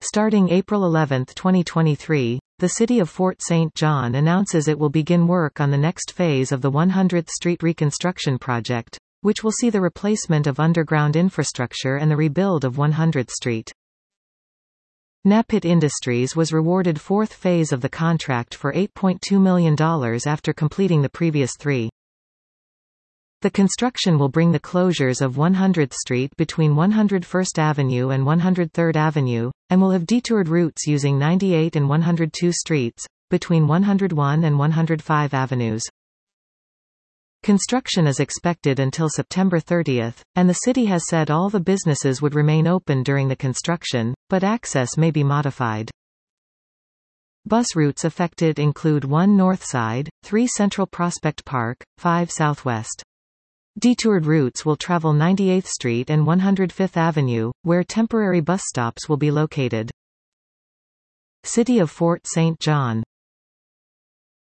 Starting April 11, 2023, the City of Fort St. John announces it will begin work on the next phase of the 100th Street reconstruction project, which will see the replacement of underground infrastructure and the rebuild of 100th Street. Napit Industries was rewarded fourth phase of the contract for $8.2 million after completing the previous three. The construction will bring the closures of 100th Street between 101st Avenue and 103rd Avenue, and will have detoured routes using 98 and 102 streets, between 101 and 105 avenues. Construction is expected until September 30, and the city has said all the businesses would remain open during the construction, but access may be modified. Bus routes affected include 1 North Side, 3 Central Prospect Park, 5 Southwest. Detoured routes will travel 98th Street and 105th Avenue, where temporary bus stops will be located. City of Fort St. John.